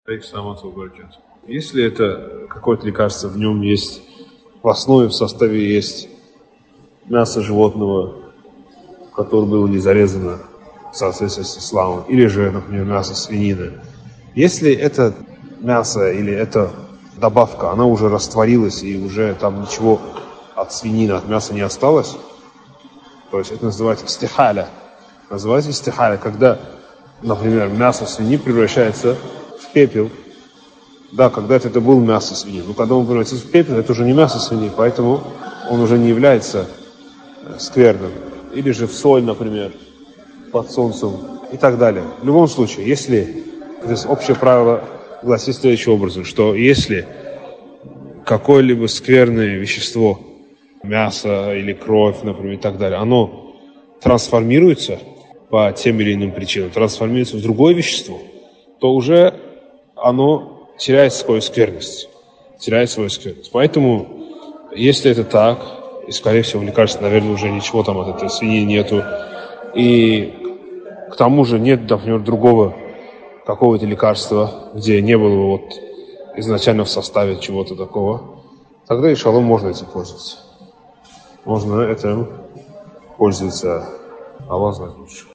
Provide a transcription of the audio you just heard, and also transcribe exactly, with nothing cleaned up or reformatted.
Если это какое-то лекарство, в нем есть, в основе, в составе есть мясо животного, которое было не зарезано в соответствии с исламом, или же, например, мясо свинины. Если это мясо или эта добавка, она уже растворилась и уже там ничего от свинины, от мяса не осталось, то есть это называется истихаля. Называется истихаля, когда, например, мясо свиньи превращается в пепел. Да, когда-то это было мясо свиньи, но когда он превратится в пепел, это уже не мясо свиньи, поэтому он уже не является скверным. Или же в соль, например, под солнцем и так далее. В любом случае, если, то есть общее правило гласит следующим образом, что если какое-либо скверное вещество, мясо или кровь, например, и так далее, оно трансформируется по тем или иным причинам, трансформируется в другое вещество, то уже оно теряет свою скверность. Теряет свою скверность. Поэтому, если это так, и, скорее всего, мне кажется, наверное, уже ничего там от этой свиньи нету, и к тому же нет, например, другого какого-то лекарства, где не было вот изначально в составе чего-то такого, тогда, иншаллах, можно этим пользоваться. Можно этим пользоваться. Аллах знает лучше.